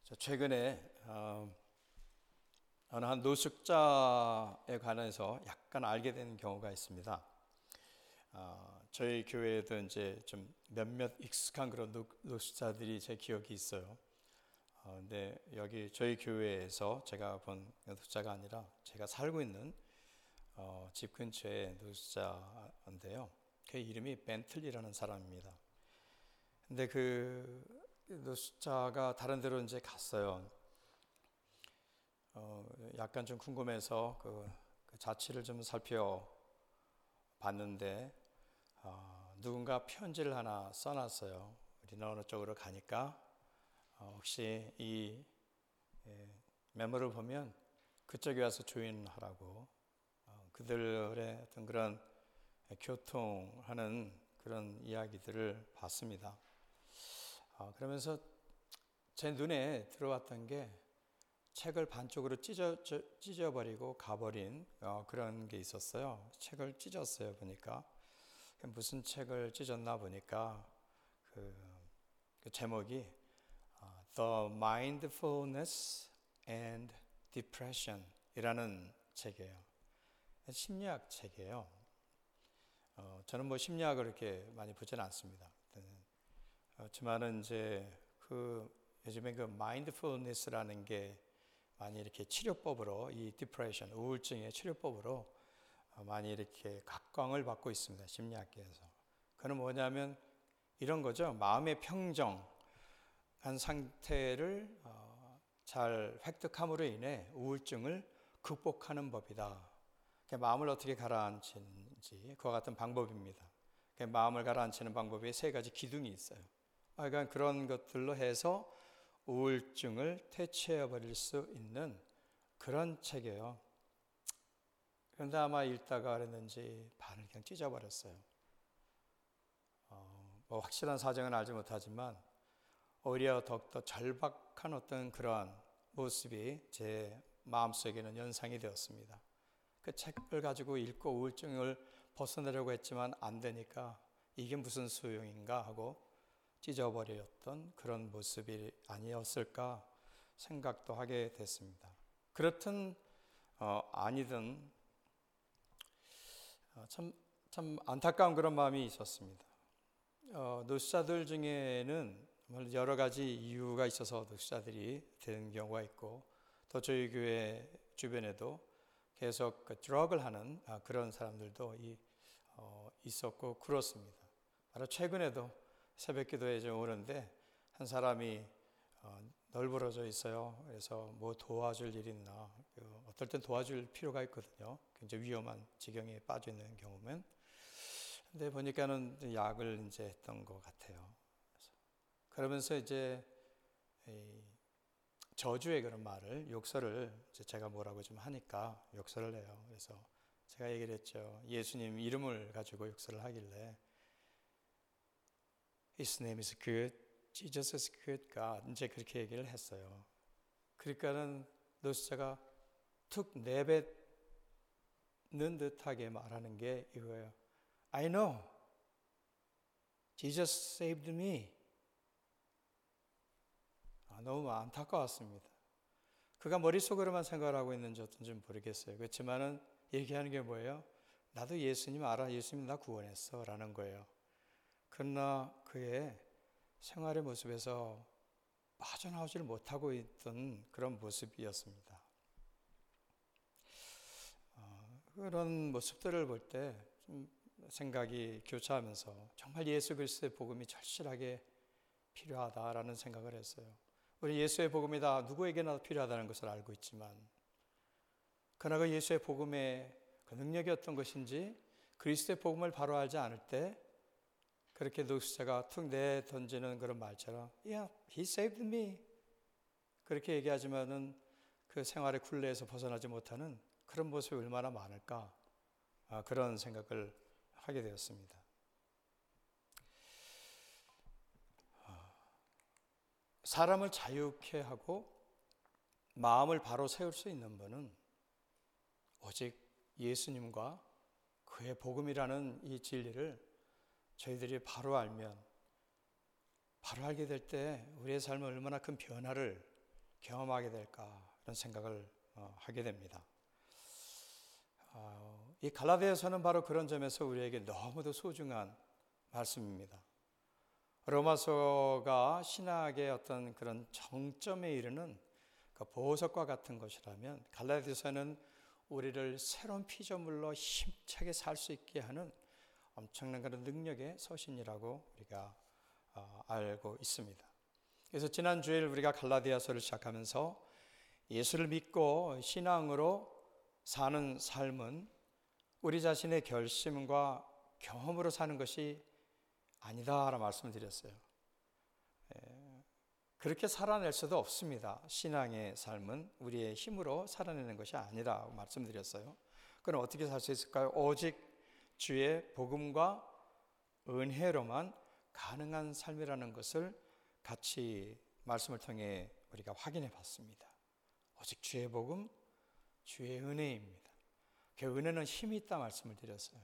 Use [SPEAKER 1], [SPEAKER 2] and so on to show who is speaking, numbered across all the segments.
[SPEAKER 1] 최근에 어느 한 노숙자에 관해서 약간 알게 된 경우가 있습니다. 저희 교회에도 이제 좀 몇몇 익숙한 그런 노숙자들이 제 기억이 있어요. 근데 여기 저희 교회에서 제가 본 노숙자가 아니라 제가 살고 있는 집 근처의 노숙자인데요. 그 이름이 벤틀리라는 사람입니다. 근데 그 노숙자가 다른 데로 이제 갔어요. 약간 좀 궁금해서 그 자취를 좀 살펴봤는데 누군가 편지를 하나 써놨어요. 우리는 어느 쪽으로 가니까 혹시 이 메모를 보면 그쪽에 와서 조인하라고 그들의 어떤 그런 교통하는 그런 이야기들을 봤습니다. 그러면서 제 눈에 들어왔던 게 책을 반쪽으로 찢어버리고 가버린 그런 게 있었어요. 책을 찢었어요. 보니까 무슨 책을 찢었나 보니까 그 제목이 The Mindfulness and Depression 이라는 책이에요. 심리학 책이에요. 저는 뭐 심리학을 이렇게 많이 보지는 않습니다. 그렇지만은 이제 요즘에 그 마인드풀니스라는 게 많이 이렇게 치료법으로 이 디프레션, 우울증의 치료법으로 많이 이렇게 각광을 받고 있습니다. 심리학계에서. 그건 뭐냐면 이런 거죠. 마음의 평정한 상태를 잘 획득함으로 인해 우울증을 극복하는 법이다. 마음을 어떻게 가라앉히는지 그와 같은 방법입니다. 마음을 가라앉히는 방법에 세 가지 기둥이 있어요. 그러니까 그런 것들로 해서 우울증을 퇴치해버릴 수 있는 그런 책이에요. 그런데 아마 읽다가 그랬는지 반을 그냥 찢어버렸어요. 뭐 확실한 사정은 알지 못하지만 오히려 더욱더 절박한 어떤 그러한 모습이 제 마음속에는 연상이 되었습니다. 그 책을 가지고 읽고 우울증을 벗어내려고 했지만 안 되니까 이게 무슨 소용인가 하고 찢어버렸던 그런 모습이 아니었을까 생각도 하게 됐습니다. 그렇든 아니든 참 안타까운 그런 마음이 있었습니다. 노숙자들 중에는 여러 가지 이유가 있어서 노숙자들이 되는 경우가 있고 또 저희 교회 주변에도 계속 드럭을 하는 그런 사람들도 있었고 그렇습니다. 바로 최근에도 새벽 기도에 좀 오는데 한 사람이 널브러져 있어요. 그래서 뭐 도와줄 일 있나? 어떨 땐 도와줄 필요가 있거든요. 굉장히 위험한 지경에 빠져 있는 경우면. 근데 보니까는 약을 이제 했던 것 같아요. 그러면서 이제 저주의 그런 말을, 욕설을 제가 뭐라고 좀 하니까 욕설을 해요. 그래서 제가 얘기를 했죠. 예수님 이름을 가지고 욕설을 하길래 His name is good, Jesus is good God. 이제 그렇게 얘기를 했어요. 그러니까는 노숙자가 툭 내뱉는 듯하게 말하는 게 이거예요. I know. Jesus saved me. 너무 안타까웠습니다. 그가 머릿속으로만 생각을 하고 있는지 어떤지 모르겠어요. 그렇지만은 얘기하는 게 뭐예요? 나도 예수님 알아. 예수님 나 구원했어. 라는 거예요. 그러나 그의 생활의 모습에서 빠져나오지를 못하고 있던 그런 모습이었습니다. 그런 모습들을 볼 때 좀 생각이 교차하면서 정말 예수 그리스도의 복음이 절실하게 필요하다라는 생각을 했어요. 우리 예수의 복음이 다 누구에게나 필요하다는 것을 알고 있지만 그러나 그 예수의 복음의 그 능력이 어떤 것인지 그리스도의 복음을 바로 알지 않을 때 그렇게 노숙자가 툭 내던지는 그런 말처럼 Yeah, he saved me 그렇게 얘기하지만은 그 생활의 굴레에서 벗어나지 못하는 그런 모습이 얼마나 많을까 그런 생각을 하게 되었습니다. 사람을 자유케 하고 마음을 바로 세울 수 있는 분은 오직 예수님과 그의 복음이라는 이 진리를 저희들이 바로 알게 될 때 우리의 삶은 얼마나 큰 변화를 경험하게 될까 이런 생각을 하게 됩니다. 이 갈라디아서는 바로 그런 점에서 우리에게 너무도 소중한 말씀입니다. 로마서가 신학의 어떤 그런 정점에 이르는 그 보석과 같은 것이라면 갈라디아서는 우리를 새로운 피조물로 힘차게 살 수 있게 하는 엄청난 그런 능력의 서신이라고 우리가 알고 있습니다. 그래서 지난 주일 우리가 갈라디아서를 시작하면서 예수를 믿고 신앙으로 사는 삶은 우리 자신의 결심과 경험으로 사는 것이 아니다라고 말씀을 드렸어요. 그렇게 살아낼 수도 없습니다. 신앙의 삶은 우리의 힘으로 살아내는 것이 아니라고 말씀드렸어요. 그럼 어떻게 살 수 있을까요? 오직 주의 복음과 은혜로만 가능한 삶이라는 것을 같이 말씀을 통해 우리가 확인해 봤습니다. 오직 주의 복음, 주의 은혜입니다. 그 은혜는 힘이 있다 말씀을 드렸어요.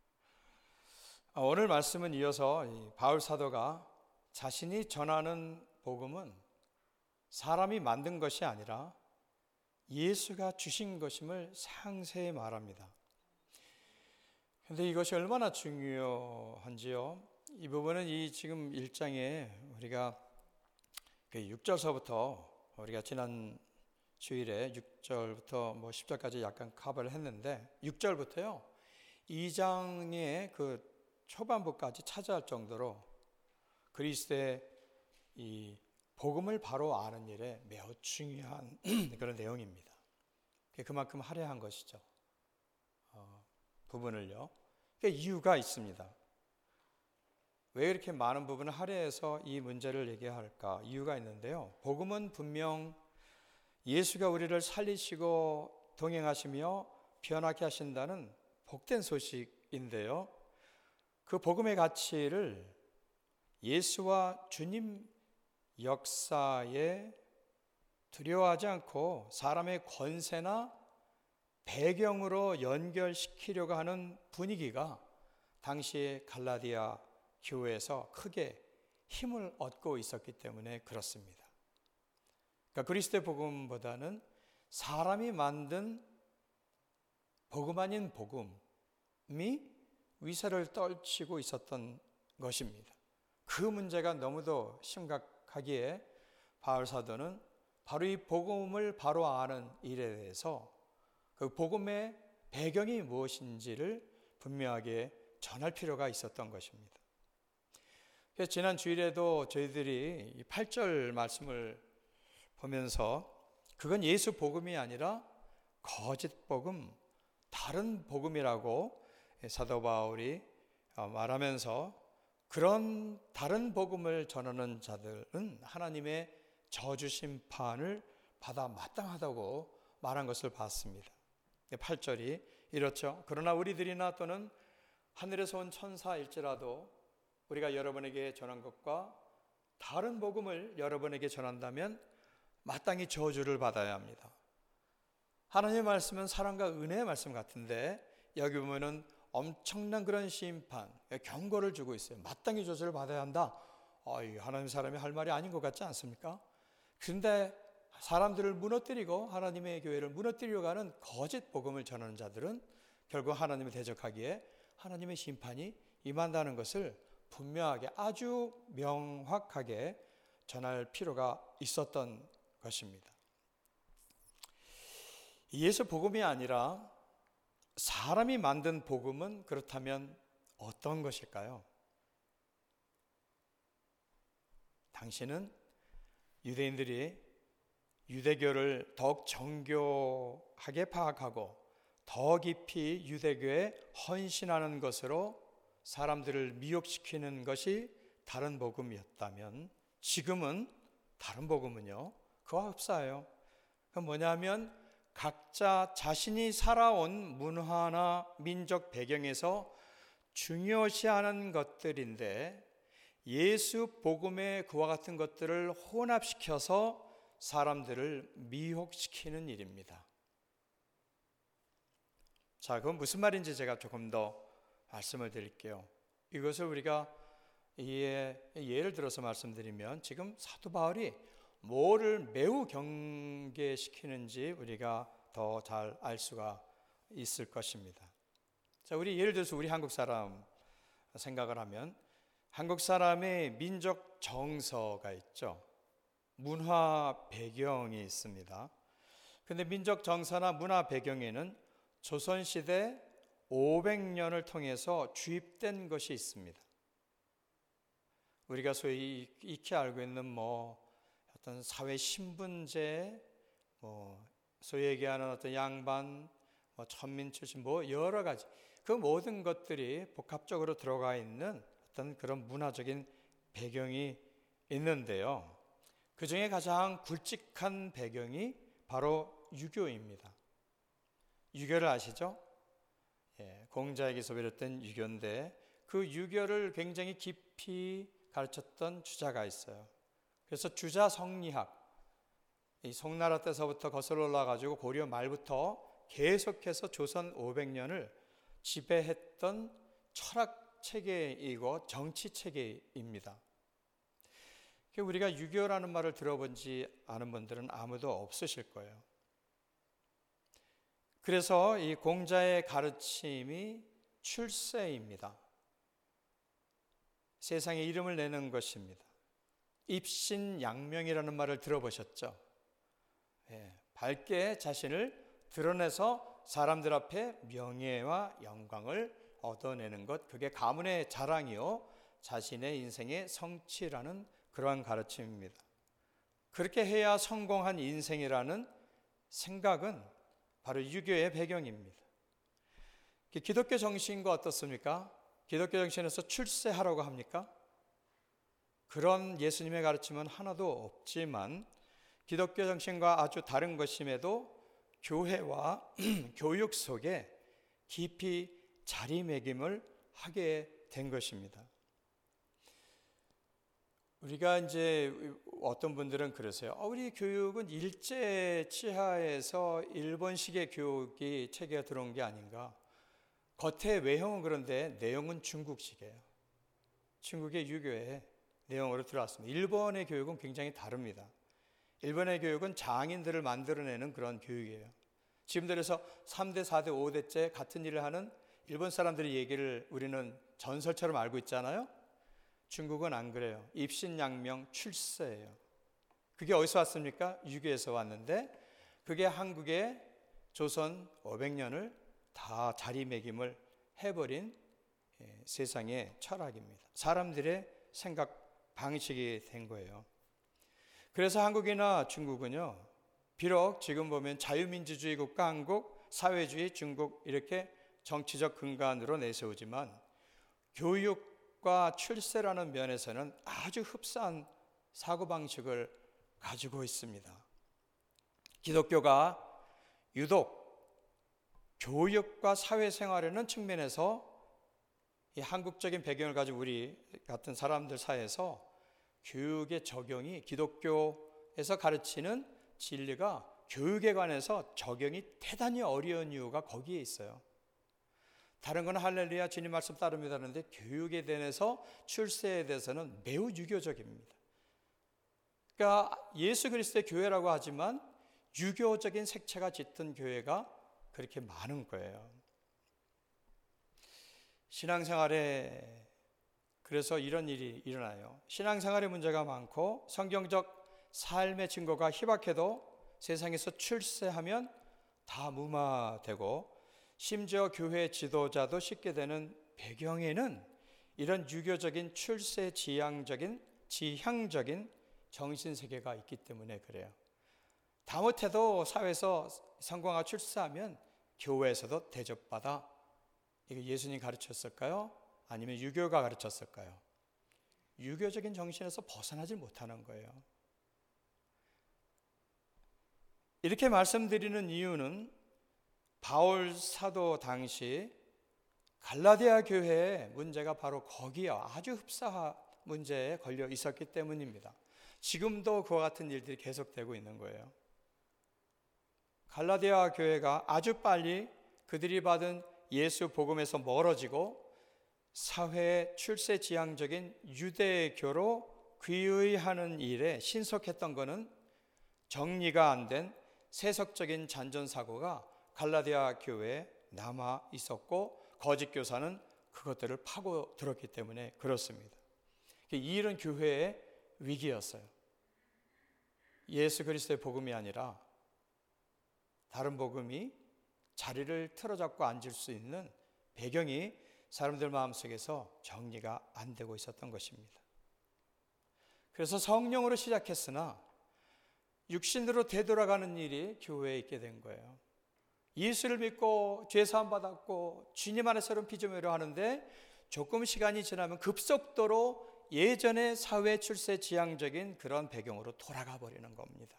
[SPEAKER 1] 오늘 말씀은 이어서 바울 사도가 자신이 전하는 복음은 사람이 만든 것이 아니라 예수가 주신 것임을 상세히 말합니다. 그런데 이것이 얼마나 중요한지요. 이 부분은 이 지금 1장에 우리가 6절서부터 우리가 지난 주일에 6절부터 10절까지 약간 커버를 했는데 6절부터요 2장의 그 초반부까지 차지할 정도로 그리스도의 이 복음을 바로 아는 일에 매우 중요한 그런 내용입니다. 그만큼 할애한 것이죠. 부분을요. 그러니까 이유가 있습니다. 왜 이렇게 많은 부분을 할애해서 이 문제를 얘기할까? 이유가 있는데요. 복음은 분명 예수가 우리를 살리시고 동행하시며 변하게 하신다는 복된 소식인데요. 그 복음의 가치를 예수와 주님 역사에 두려워하지 않고 사람의 권세나 배경으로 연결시키려고 하는 분위기가 당시의 갈라디아 교회에서 크게 힘을 얻고 있었기 때문에 그렇습니다. 그러니까 그리스도의 복음보다는 사람이 만든 복음 아닌 복음이 위세를 떨치고 있었던 것입니다. 그 문제가 너무도 심각하기에 바울 사도는 바로 이 복음을 바로 아는 일에 대해서 그 복음의 배경이 무엇인지를 분명하게 전할 필요가 있었던 것입니다. 그래서 지난 주일에도 저희들이 8절 말씀을 보면서 그건 예수 복음이 아니라 거짓 복음, 다른 복음이라고 사도 바울이 말하면서 그런 다른 복음을 전하는 자들은 하나님의 저주 심판을 받아 마땅하다고 말한 것을 봤습니다. 8절이 이렇죠. 그러나 우리들이나 또는 하늘에서 온 천사일지라도 우리가 여러분에게 전한 것과 다른 복음을 여러분에게 전한다면 마땅히 저주를 받아야 합니다. 하나님의 말씀은 사랑과 은혜의 말씀 같은데 여기 보면은 엄청난 그런 심판, 경고를 주고 있어요. 마땅히 저주를 받아야 한다. 하나님 사람이 할 말이 아닌 것 같지 않습니까? 그런데 사람들을 무너뜨리고 하나님의 교회를 무너뜨리려고 하는 거짓 복음을 전하는 자들은 결국 하나님을 대적하기에 하나님의 심판이 임한다는 것을 분명하게 아주 명확하게 전할 필요가 있었던 것입니다. 예수 복음이 아니라 사람이 만든 복음은 그렇다면 어떤 것일까요? 당신은 유대인들이 유대교를 더욱 정교하게 파악하고 더 깊이 유대교에 헌신하는 것으로 사람들을 미혹시키는 것이 다른 복음이었다면 지금은 다른 복음은요 그와 흡사해요. 그건 뭐냐면 각자 자신이 살아온 문화나 민족 배경에서 중요시하는 것들인데 예수 복음의 그와 같은 것들을 혼합시켜서 사람들을 미혹시키는 일입니다. 자, 그건 무슨 말인지 제가 조금 더 말씀을 드릴게요. 이것을 우리가 예를 들어서 말씀드리면 지금 사도 바울이 뭐를 매우 경계시키는지 우리가 더 잘 알 수가 있을 것입니다. 자, 우리 예를 들어서 우리 한국 사람 생각을 하면 한국 사람의 민족 정서가 있죠. 문화 배경이 있습니다. 근데 민족 정서나 문화 배경에는 조선시대 500년을 통해서 주입된 것이 있습니다. 우리가 소위 익히 알고 있는 어떤 사회 신분제, 소위 얘기하는 어떤 양반, 천민 출신, 여러 가지 그 모든 것들이 복합적으로 들어가 있는 어떤 그런 문화적인 배경이 있는데요. 그 중에 가장 굵직한 배경이 바로 유교입니다. 유교를 아시죠? 공자에게서 비롯된 유교인데 그 유교를 굉장히 깊이 가르쳤던 주자가 있어요. 그래서 주자 성리학, 이 송나라 때서부터 거슬러 올라가지고 고려 말부터 계속해서 조선 500년을 지배했던 철학 체계이고 정치 체계입니다. 우리가 유교라는 말을 들어본지 아는 분들은 아무도 없으실 거예요. 그래서 이 공자의 가르침이 출세입니다. 세상에 이름을 내는 것입니다. 입신양명이라는 말을 들어보셨죠? 밝게 자신을 드러내서 사람들 앞에 명예와 영광을 얻어내는 것, 그게 가문의 자랑이요 자신의 인생의 성취라는 그러한 가르침입니다. 그렇게 해야 성공한 인생이라는 생각은 바로 유교의 배경입니다. 기독교 정신과 어떻습니까? 기독교 정신에서 출세하라고 합니까? 그런 예수님의 가르침은 하나도 없지만 기독교 정신과 아주 다른 것임에도 교회와 교육 속에 깊이 자리매김을 하게 된 것입니다. 우리가 이제 어떤 분들은 그러세요. 우리 교육은 일제 치하에서 일본식의 교육이 체계가 들어온 게 아닌가. 겉의 외형은 그런데 내용은 중국식이에요. 중국의 유교의 내용으로 들어왔습니다. 일본의 교육은 굉장히 다릅니다. 일본의 교육은 장인들을 만들어내는 그런 교육이에요. 지금 들어서 3대, 4대, 5대째 같은 일을 하는 일본 사람들의 얘기를 우리는 전설처럼 알고 있잖아요. 중국은 안 그래요. 입신양명 출세예요. 그게 어디서 왔습니까? 유교에서 왔는데 그게 한국의 조선 500년을 다 자리매김을 해버린 세상의 철학입니다. 사람들의 생각 방식이 된 거예요. 그래서 한국이나 중국은요, 비록 지금 보면 자유민주주의 국가 한국, 사회주의 중국 이렇게 정치적 근간으로 내세우지만 교육과 출세라는 면에서는 아주 흡사한 사고방식을 가지고 있습니다. 기독교가 유독 교육과 사회생활이라는 측면에서 이 한국적인 배경을 가지고 우리 같은 사람들 사이에서 교육의 적용이 기독교에서 가르치는 진리가 교육에 관해서 적용이 대단히 어려운 이유가 거기에 있어요. 다른 건 할렐루야 주님 말씀 따릅니다 하는데 교육에 대해서 출세에 대해서는 매우 유교적입니다. 그러니까 예수 그리스도의 교회라고 하지만 유교적인 색채가 짙은 교회가 그렇게 많은 거예요. 신앙생활에 그래서 이런 일이 일어나요. 신앙생활에 문제가 많고 성경적 삶의 증거가 희박해도 세상에서 출세하면 다 무마되고 심지어 교회 지도자도 쉽게 되는 배경에는 이런 유교적인 출세 지향적인 정신세계가 있기 때문에 그래요. 다 못해도 사회에서 성공하고 출세하면 교회에서도 대접받아. 이거 예수님이 가르쳤을까요? 아니면 유교가 가르쳤을까요? 유교적인 정신에서 벗어나지 못하는 거예요. 이렇게 말씀드리는 이유는 바울 사도 당시 갈라디아 교회의 문제가 바로 거기에 아주 흡사한 문제에 걸려 있었기 때문입니다. 지금도 그와 같은 일들이 계속되고 있는 거예요. 갈라디아 교회가 아주 빨리 그들이 받은 예수 복음에서 멀어지고 사회 출세 지향적인 유대교로 귀의하는 일에 신속했던 것은 정리가 안 된 세속적인 잔존사고가 갈라디아 교회에 남아 있었고 거짓 교사는 그것들을 파고들었기 때문에 그렇습니다. 이 일은 교회의 위기였어요. 예수 그리스도의 복음이 아니라 다른 복음이 자리를 틀어잡고 앉을 수 있는 배경이 사람들 마음속에서 정리가 안 되고 있었던 것입니다. 그래서 성령으로 시작했으나 육신으로 되돌아가는 일이 교회에 있게 된 거예요. 예수를 믿고 죄사함 받았고 주님 안에서는 피조물로 하는데 조금 시간이 지나면 급속도로 예전의 사회 출세 지향적인 그런 배경으로 돌아가 버리는 겁니다.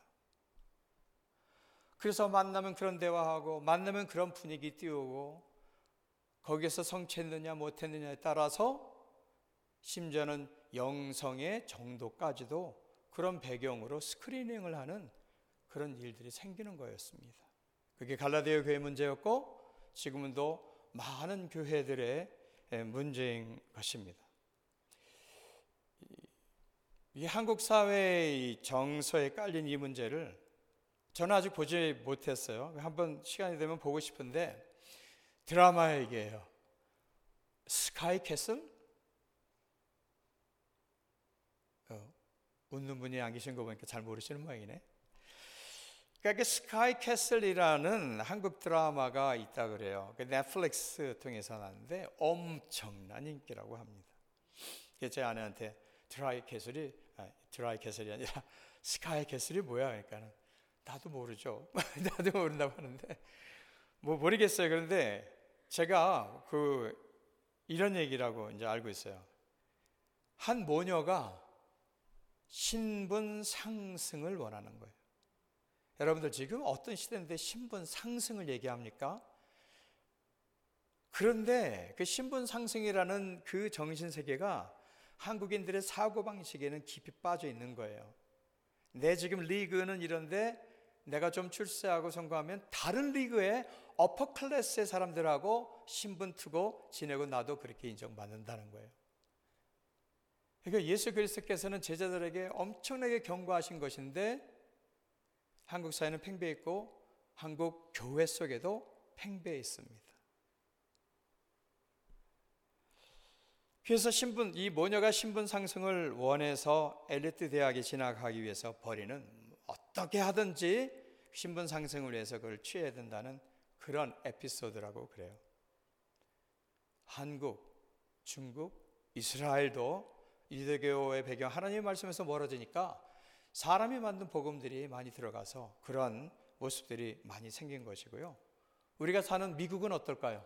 [SPEAKER 1] 그래서 만나면 그런 대화하고 만나면 그런 분위기 띄우고 거기에서 성취했느냐 못했느냐에 따라서 심지어는 영성의 정도까지도 그런 배경으로 스크리닝을 하는 그런 일들이 생기는 거였습니다. 그게 갈라디아 교회 문제였고 지금은 또 많은 교회들의 문제인 것입니다. 이 한국 사회의 정서에 깔린 이 문제를 저는 아직 보지 못했어요. 한번 시간이 되면 보고 싶은데 드라마 얘기예요. 스카이 캐슬? 웃는 분이 안 계신 거 보니까 잘 모르시는 모양이네. 그러니까 스카이 캐슬이라는 한국 드라마가 있다 그래요. 넷플릭스 통해서 나왔는데 엄청난 인기라고 합니다. 제 아내한테 드라이 캐슬이 아니라 스카이 캐슬이 뭐야? 그러니까는 나도 모르죠. 나도 모른다고 하는데 뭐 모르겠어요. 그런데 제가 이런 얘기라고 이제 알고 있어요. 한 모녀가 신분 상승을 원하는 거예요. 여러분들 지금 어떤 시대인데 신분 상승을 얘기합니까? 그런데 그 신분 상승이라는 그 정신세계가 한국인들의 사고방식에는 깊이 빠져 있는 거예요. 내 지금 리그는 이런데 내가 좀 출세하고 성공하면 다른 리그의 어퍼 클래스의 사람들하고 신분 트고 지내고 나도 그렇게 인정받는다는 거예요. 그러니까 예수 그리스도께서는 제자들에게 엄청나게 경고하신 것인데 한국 사회는 팽배해 있고 한국 교회 속에도 팽배해 있습니다. 그래서 이 모녀가 신분 상승을 원해서 엘리트 대학에 진학하기 위해서 벌이는 어떻게 하든지 신분 상승을 위해서 그걸 취해야 된다는 그런 에피소드라고 그래요. 한국, 중국, 이스라엘도 유대교의 배경 하나님의 말씀에서 멀어지니까 사람이 만든 복음들이 많이 들어가서 그런 모습들이 많이 생긴 것이고요. 우리가 사는 미국은 어떨까요?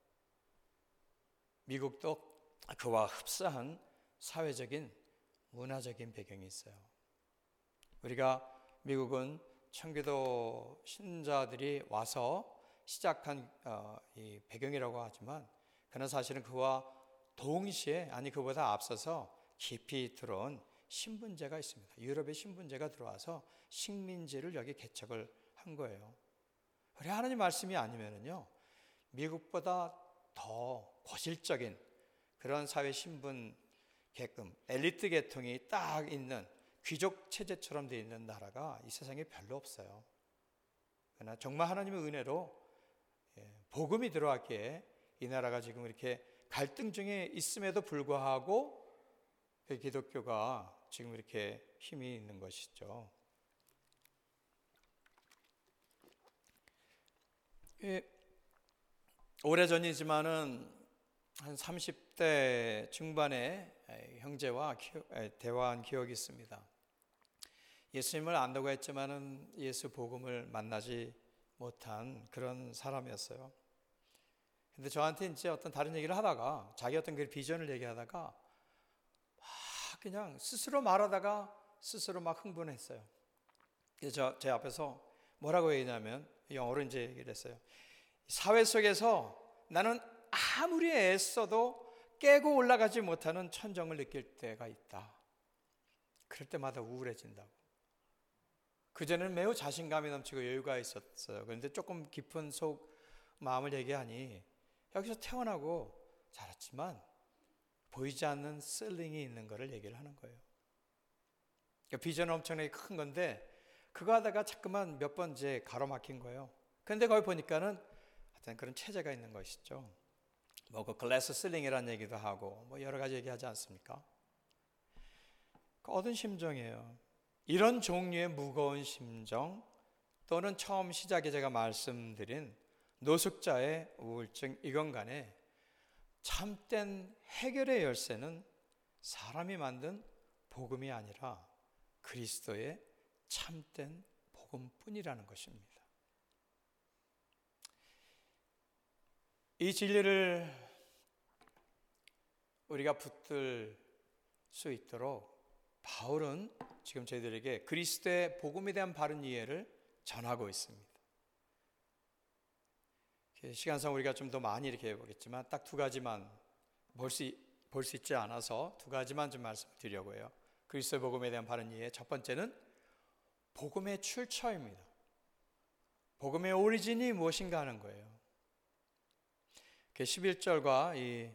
[SPEAKER 1] 미국도 그와 흡사한 사회적인 문화적인 배경이 있어요. 우리가 미국은 청교도 신자들이 와서 시작한 이 배경이라고 하지만 그러나 사실은 그와 동시에 그보다 앞서서 깊이 들어온 신분제가 있습니다. 유럽의 신분제가 들어와서 식민지를 여기 개척을 한 거예요. 우리 하나님 말씀이 아니면은요, 미국보다 더 고질적인 그런 사회 신분 계급, 엘리트 계통이 딱 있는 귀족 체제처럼 되어 있는 나라가 이 세상에 별로 없어요. 그러나 정말 하나님의 은혜로 복음이 들어왔기에 이 나라가 지금 이렇게 갈등 중에 있음에도 불구하고 그 기독교가 지금 이렇게 힘이 있는 것이죠. 오래전이지만은 한 30대 중반에 형제와 대화한 기억이 있습니다. 예수님을 안다고 했지만은 예수 복음을 만나지 못한 그런 사람이었어요. 근데 저한테 이제 어떤 다른 얘기를 하다가 자기 어떤 그 비전을 얘기하다가 막 그냥 스스로 말하다가 스스로 막 흥분했어요. 그래서 제 앞에서 뭐라고 얘기냐면 영어로 이제 얘기를 했어요. 사회 속에서 나는 아무리 애써도 깨고 올라가지 못하는 천정을 느낄 때가 있다. 그럴 때마다 우울해진다고. 그전에는 매우 자신감이 넘치고 여유가 있었어요. 그런데 조금 깊은 속 마음을 얘기하니 여기서 태어나고 자랐지만 보이지 않는 셀링이 있는 거를 얘기를 하는 거예요. 그러니까 비전은 엄청나게 큰 건데 그거 하다가 자꾸만 몇 번째 가로막힌 거예요. 그런데 거기 보니까는 하여튼 그런 체제가 있는 것이죠. 뭐 그 글래스 슬링이라는 얘기도 하고 뭐 여러 가지 얘기하지 않습니까? 얻은 심정이에요. 이런 종류의 무거운 심정 또는 처음 시작에 제가 말씀드린 노숙자의 우울증, 이건 간에 참된 해결의 열쇠는 사람이 만든 복음이 아니라 그리스도의 참된 복음뿐이라는 것입니다. 이 진리를 우리가 붙들 수 있도록 바울은 지금 저희들에게 그리스도의 복음에 대한 바른 이해를 전하고 있습니다. 시간상 우리가 좀 더 많이 이렇게 해보겠지만 딱 두 가지만 볼 수 있지 않아서 두 가지만 좀 말씀드리려고 해요. 그리스도의 복음에 대한 바른 이해, 첫 번째는 복음의 출처입니다. 복음의 오리진이 무엇인가 하는 거예요. 11절과 이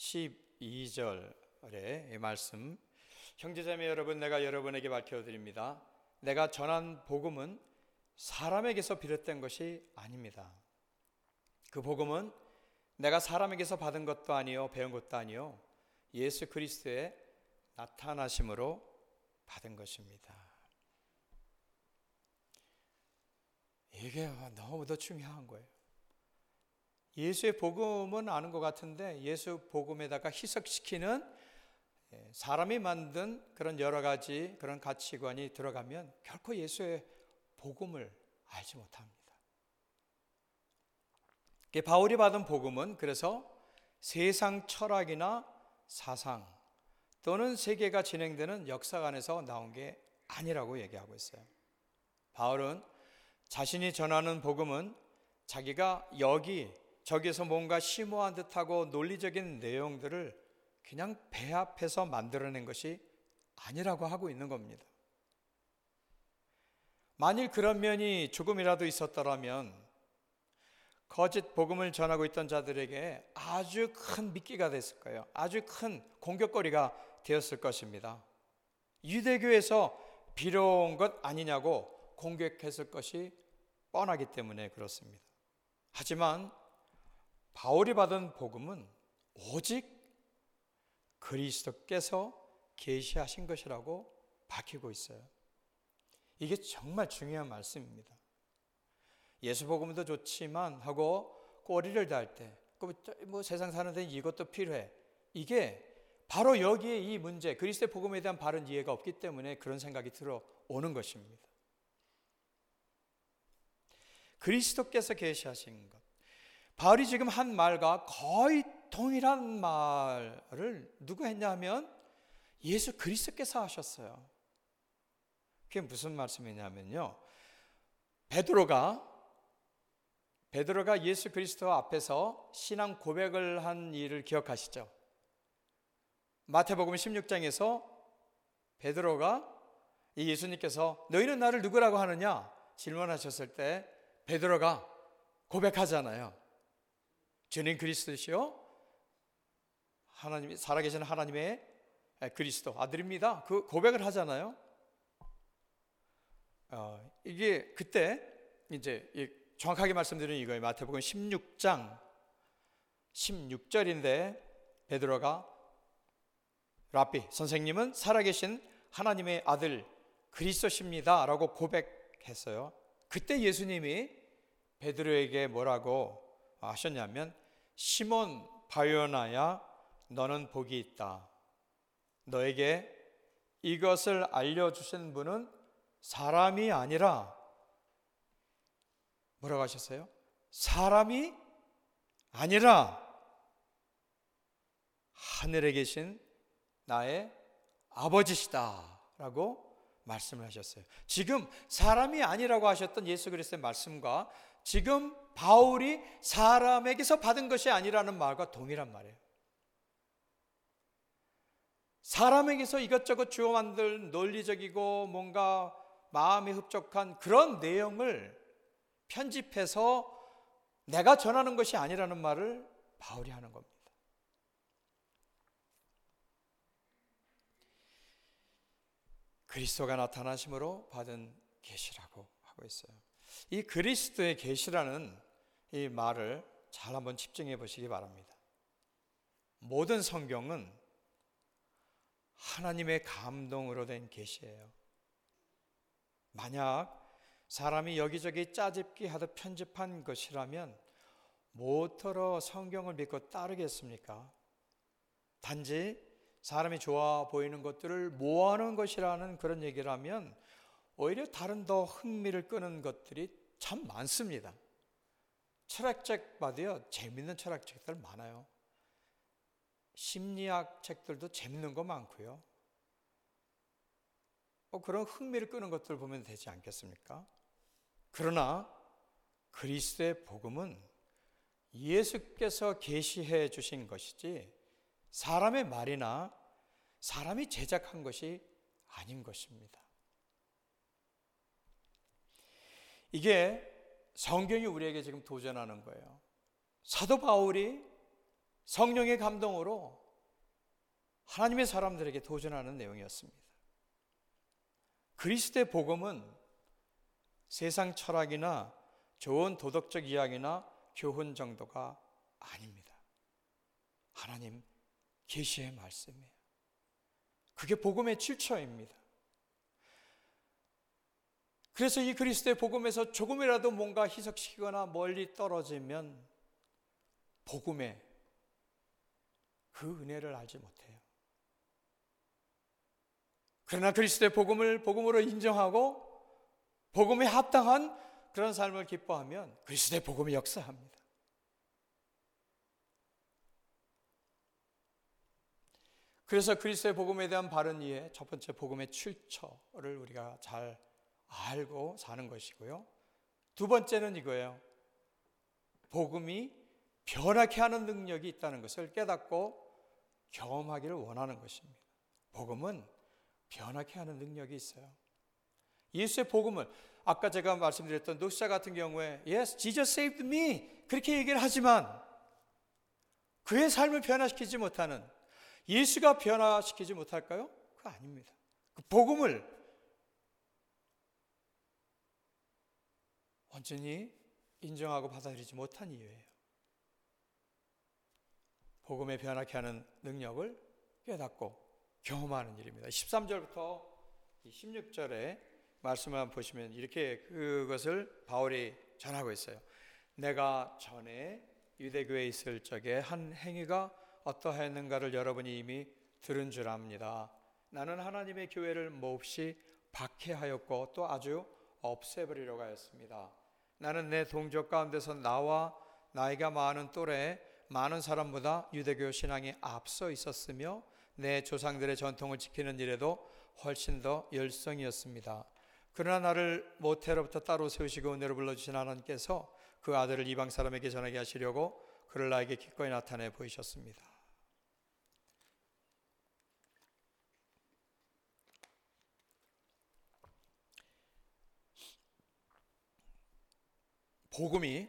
[SPEAKER 1] 12절의 말씀, 형제자매 여러분, 내가 여러분에게 밝혀드립니다. 내가 전한 복음은 사람에게서 비롯된 것이 아닙니다. 그 복음은 내가 사람에게서 받은 것도 아니요 배운 것도 아니요 예수 그리스도의 나타나심으로 받은 것입니다. 이게 너무도 중요한 거예요. 예수의 복음은 아는 것 같은데 예수 복음에다가 희석시키는 사람이 만든 그런 여러 가지 그런 가치관이 들어가면 결코 예수의 복음을 알지 못합니다. 바울이 받은 복음은 그래서 세상 철학이나 사상 또는 세계가 진행되는 역사관에서 나온 게 아니라고 얘기하고 있어요. 바울은 자신이 전하는 복음은 자기가 저기에서 뭔가 심오한 듯하고 논리적인 내용들을 그냥 배합해서 만들어낸 것이 아니라고 하고 있는 겁니다. 만일 그런 면이 조금이라도 있었더라면 거짓 복음을 전하고 있던 자들에게 아주 큰 미끼가 됐을 거예요. 아주 큰 공격거리가 되었을 것입니다. 유대교에서 빌어온 것 아니냐고 공격했을 것이 뻔하기 때문에 그렇습니다. 하지만 바울이 받은 복음은 오직 그리스도께서 계시하신 것이라고 밝히고 있어요. 이게 정말 중요한 말씀입니다. 예수 복음도 좋지만 하고 꼬리를 달 때 뭐 세상 사는 데는 이것도 필요해. 이게 바로 여기에 이 문제, 그리스도의 복음에 대한 바른 이해가 없기 때문에 그런 생각이 들어오는 것입니다. 그리스도께서 계시하신 것, 바울이 지금 한 말과 거의 동일한 말을 누가 했냐면 예수 그리스도께서 하셨어요. 그게 무슨 말씀이냐면요, 베드로가 예수 그리스도 앞에서 신앙 고백을 한 일을 기억하시죠? 마태복음 16장에서 베드로가 이 예수님께서 너희는 나를 누구라고 하느냐 질문하셨을 때 베드로가 고백하잖아요. 주님 그리스도시요 하나님, 살아계신 하나님의 그리스도 아들입니다. 그 고백을 하잖아요. 이게 그때 이제 정확하게 말씀드리는 이거예요. 마태복음 16장 16절인데 베드로가 랍비, 선생님은 살아계신 하나님의 아들 그리스도십니다 라고 고백했어요. 그때 예수님이 베드로에게 뭐라고 하셨냐면 시몬 바요나야 너는 복이 있다. 너에게 이것을 알려주신 분은 사람이 아니라 뭐라고 하셨어요? 사람이 아니라 하늘에 계신 나의 아버지시다 라고 말씀을 하셨어요. 지금 사람이 아니라고 하셨던 예수 그리스도의 말씀과 지금 바울이 사람에게서 받은 것이 아니라는 말과 동일한 말이에요. 사람에게서 이것저것 주워 만들 논리적이고 뭔가 마음이 흡족한 그런 내용을 편집해서 내가 전하는 것이 아니라는 말을 바울이 하는 겁니다. 그리스도가 나타나심으로 받은 계시라고 하고 있어요. 이 그리스도의 계시라는 이 말을 잘 한번 집중해 보시기 바랍니다. 모든 성경은 하나님의 감동으로 된 계시예요. 만약 사람이 여기저기 짜집기 하듯 편집한 것이라면 뭐더러 성경을 믿고 따르겠습니까? 단지 사람이 좋아 보이는 것들을 모아놓은 것이라는 그런 얘기를 하면 오히려 다른 더 흥미를 끄는 것들이 참 많습니다. 철학책 봐도요, 재밌는 철학책들 많아요. 심리학 책들도 재밌는 거 많고요. 그런 흥미를 끄는 것들 보면 되지 않겠습니까? 그러나 그리스도의 복음은 예수께서 계시해 주신 것이지 사람의 말이나 사람이 제작한 것이 아닌 것입니다. 이게 성경이 우리에게 지금 도전하는 거예요. 사도 바울이 성령의 감동으로 하나님의 사람들에게 도전하는 내용이었습니다. 그리스도의 복음은 세상 철학이나 좋은 도덕적 이야기나 교훈 정도가 아닙니다. 하나님 계시의 말씀이에요. 그게 복음의 출처입니다. 그래서 이 그리스도의 복음에서 조금이라도 뭔가 희석시키거나 멀리 떨어지면 복음의 그 은혜를 알지 못해요. 그러나 그리스도의 복음을 복음으로 인정하고 복음에 합당한 그런 삶을 기뻐하면 그리스도의 복음이 역사합니다. 그래서 그리스도의 복음에 대한 바른 이해, 첫 번째 복음의 출처를 우리가 잘 알고 사는 것이고요. 두 번째는 이거예요. 복음이 변하게 하는 능력이 있다는 것을 깨닫고 경험하기를 원하는 것입니다. 복음은 변하게 하는 능력이 있어요. 예수의 복음을 아까 제가 말씀드렸던 노숙자 같은 경우에 Yes, Jesus saved me 그렇게 얘기를 하지만 그의 삶을 변화시키지 못하는, 예수가 변화시키지 못할까요? 그거 아닙니다. 그 복음을 온전히 인정하고 받아들이지 못한 이유예요. 복음에 변하게 하는 능력을 깨닫고 경험하는 일입니다. 13절부터 16절에 말씀을 보시면 이렇게 그것을 바울이 전하고 있어요. 내가 전에 유대교에 있을 적에 한 행위가 어떠하였는가를 여러분이 이미 들은 줄 압니다. 나는 하나님의 교회를 몹시 박해하였고 또 아주 없애버리려고 하였습니다. 나는 내 동족 가운데서 나와 나이가 많은 또래 많은 사람보다 유대교 신앙이 앞서 있었으며 내 조상들의 전통을 지키는 일에도 훨씬 더 열성이었습니다. 그러나 나를 모태로부터 따로 세우시고 은혜로 불러주신 하나님께서 그 아들을 이방 사람에게 전하게 하시려고 그를 나에게 기꺼이 나타내 보이셨습니다. 복음이,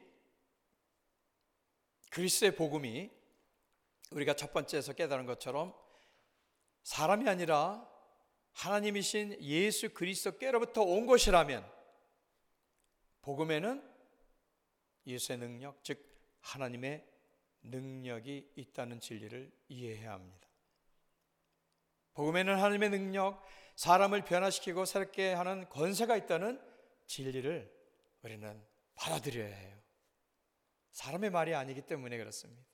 [SPEAKER 1] 그리스도의 복음이 우리가 첫 번째에서 깨달은 것처럼 사람이 아니라 하나님이신 예수 그리스도께로부터 온 것이라면 복음에는 예수의 능력, 즉 하나님의 능력이 있다는 진리를 이해해야 합니다. 복음에는 하나님의 능력, 사람을 변화시키고 새롭게 하는 권세가 있다는 진리를 우리는 받아들여야 해요. 사람의 말이 아니기 때문에 그렇습니다.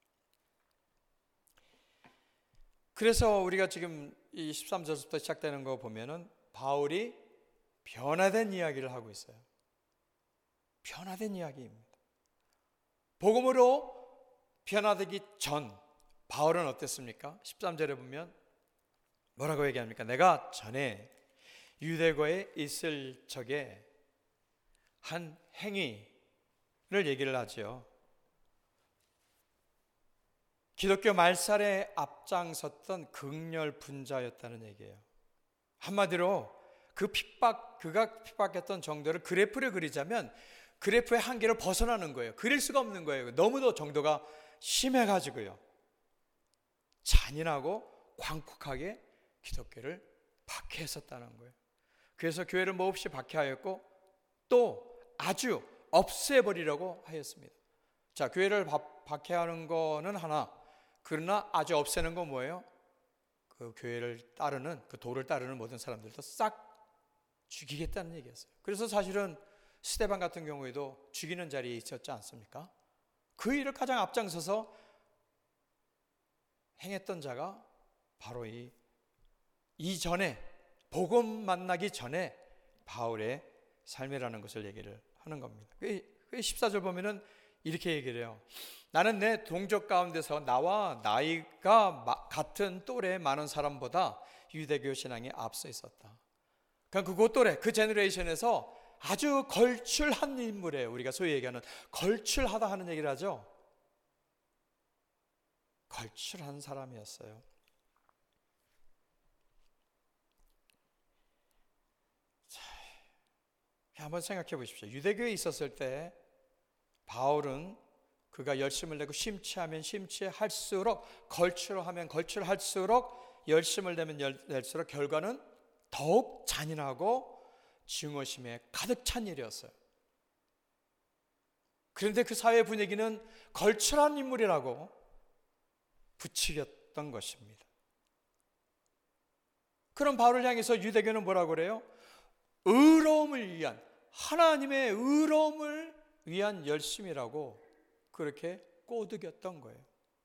[SPEAKER 1] 그래서 우리가 지금 이 13절부터 시작되는 거 보면은 바울이 변화된 이야기를 하고 있어요. 변화된 이야기입니다. 복음으로 변화되기 전 바울은 어땠습니까? 13절에 보면 뭐라고 얘기합니까? 내가 전에 유대교에 있을 적에 한 행위를 얘기를 하죠. 기독교 말살에 앞장섰던 극렬 분자였다는 얘기예요. 한마디로 그가 핍박했던 정도를 그래프를 그리자면 그래프의 한계를 벗어나는 거예요. 그릴 수가 없는 거예요. 너무도 정도가 심해가지고요. 잔인하고 광폭하게 기독교를 박해했었다는 거예요. 그래서 교회를 몹시 박해하였고 또 아주 없애버리려고 하였습니다. 자, 교회를 박해하는 거는 하나, 그러나 아주 없애는 건 뭐예요? 그 교회를 따르는, 그 도를 따르는 모든 사람들도 싹 죽이겠다는 얘기였어요. 그래서 사실은 스데반 같은 경우에도 죽이는 자리에 있었지 않습니까? 그 일을 가장 앞장서서 행했던 자가 바로 이전에 복음 만나기 전에 바울의 삶이라는 것을 얘기를 하는 겁니다. 14절 보면은 이렇게 얘기를 해요. 나는 내 동족 가운데서 나와 나이가 같은 또래 많은 사람보다 유대교 신앙에 앞서 있었다. 그러니까 그 또래, 그 제너레이션에서 아주 걸출한 인물이에요. 우리가 소위 얘기하는 걸출하다 하는 얘기를 하죠. 걸출한 사람이었어요. 자, 한번 생각해 보십시오. 유대교에 있었을 때 바울은 그가 열심을 내고 심취하면 심취할수록, 걸출하면 걸출할수록, 열심을 낼수록 결과는 더욱 잔인하고 증오심에 가득 찬 일이었어요. 그런데 그 사회 분위기는 걸출한 인물이라고 부추겼던 것입니다. 그럼 바울을 향해서 유대교는 뭐라고 그래요? 의로움을 위한, 하나님의 의로움을 위한 열심이라고 그렇게 꼬드겼던 거예요.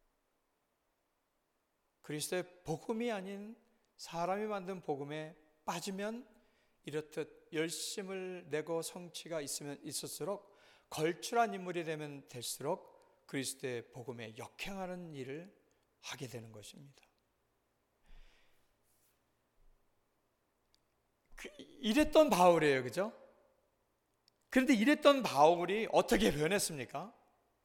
[SPEAKER 1] 그리스도의 복음이 아닌 사람이 만든 복음에 빠지면 이렇듯 열심을 내고 성취가 있을수록, 걸출한 인물이 되면 될수록 그리스도의 복음에 역행하는 일을 하게 되는 것입니다. 이랬던 바울이에요, 그죠? 그런데 이랬던 바울이 어떻게 변했습니까?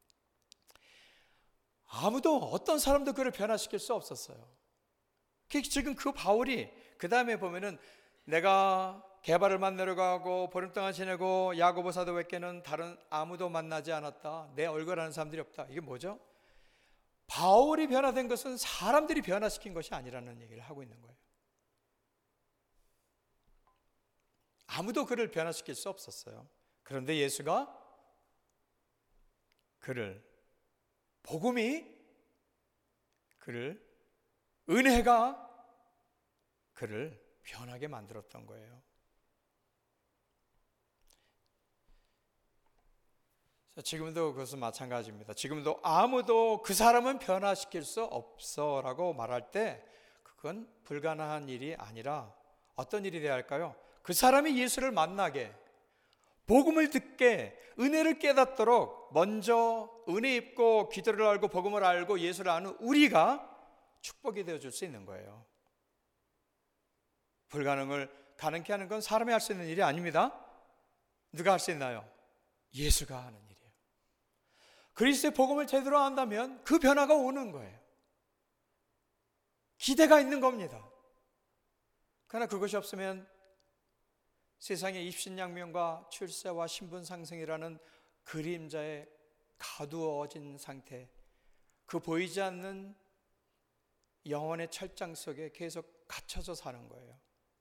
[SPEAKER 1] 아무도, 어떤 사람도 그를 변화시킬 수 없었어요. 지금 그 바울이 그 다음에 보면은 내가 게바를 만나러 가고 보름 동안 지내고 야고보 사도에게는 다른 아무도 만나지 않았다. 내 얼굴 아는 사람들이 없다. 이게 뭐죠? 바울이 변화된 것은 사람들이 변화시킨 것이 아니라는 얘기를 하고 있는 거예요. 아무도 그를 변화시킬 수 없었어요. 그런데 예수가 그를, 복음이 그를, 은혜가 그를 변하게 만들었던 거예요. 지금도 그것은 마찬가지입니다. 지금도 아무도 그 사람은 변화시킬 수 없어 라고 말할 때 그건 불가능한 일이 아니라 어떤 일이 돼야 할까요? 그 사람이 예수를 만나게, 복음을 듣게, 은혜를 깨닫도록 먼저 은혜 입고 기도를 알고 복음을 알고 예수를 아는 우리가 축복이 되어줄 수 있는 거예요. 불가능을 가능케 하는 건 사람이 할 수 있는 일이 아닙니다. 누가 할 수 있나요? 예수가 하는 일이에요. 그리스도의 복음을 제대로 안다면 그 변화가 오는 거예요. 기대가 있는 겁니다. 그러나 그것이 없으면 세상의 입신양명과 출세와 신분 상승이라는 그림자에 가두어진 상태, 그 보이지 않는 영혼의 철장 속에 계속 갇혀서 사는 거예요.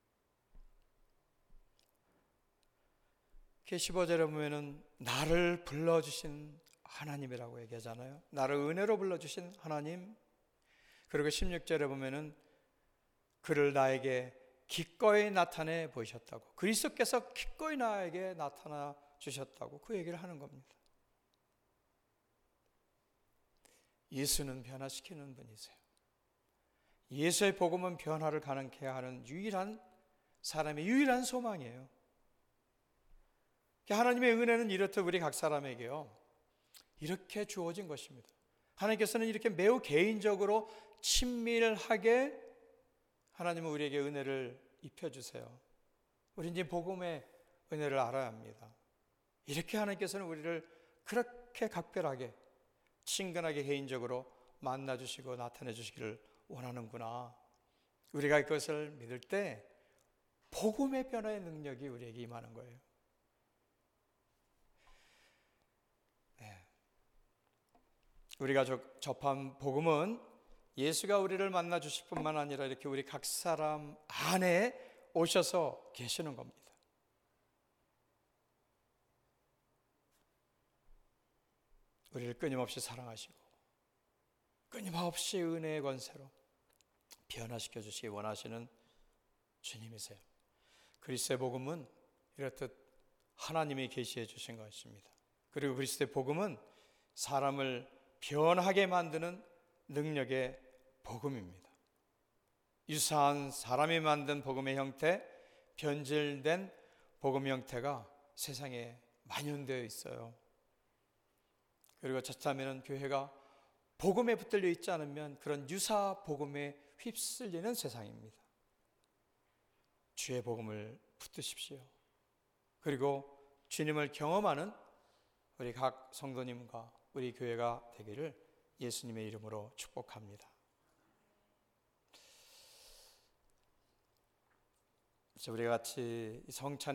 [SPEAKER 1] 15절에 보면은 나를 불러주신 하나님이라고 얘기하잖아요. 나를 은혜로 불러주신 하나님. 그리고 16절에 보면은 그를 나에게 기꺼이 나타내 보이셨다고, 그리스도께서 기꺼이 나에게 나타나 주셨다고 그 얘기를 하는 겁니다. 예수는 변화시키는 분이세요. 예수의 복음은 변화를 가능케 하는 유일한 사람의 유일한 소망이에요. 하나님의 은혜는 이렇듯 우리 각 사람에게요, 이렇게 주어진 것입니다. 하나님께서는 이렇게 매우 개인적으로 친밀하게 하나님은 우리에게 은혜를 입혀주세요. 우리 이제 복음의 은혜를 알아야 합니다. 이렇게 하나님께서는 우리를 그렇게 각별하게, 친근하게, 개인적으로 만나주시고 나타내주시기를 원하는구나. 우리가 그것을 믿을 때 복음의 변화의 능력이 우리에게 임하는 거예요. 네. 우리가 접한 복음은 예수가 우리를 만나주실 뿐만 아니라 이렇게 우리 각 사람 안에 오셔서 계시는 겁니다. 우리를 끊임없이 사랑하시고 끊임없이 은혜의 권세로 변화시켜 주시기 원하시는 주님이세요. 그리스도의 복음은 이렇듯 하나님이 계시해 주신 것입니다. 그리고 그리스도의 복음은 사람을 변하게 만드는 능력의 복음입니다. 유사한 사람이 만든 복음의 형태, 변질된 복음의 형태가 세상에 만연되어 있어요. 그리고 자칫하면 교회가 복음에 붙들려 있지 않으면 그런 유사 복음에 휩쓸리는 세상입니다. 주의 복음을 붙드십시오. 그리고 주님을 경험하는 우리 각 성도님과 우리 교회가 되기를 예수님의 이름으로 축복합니다. 우리가 같이 성찬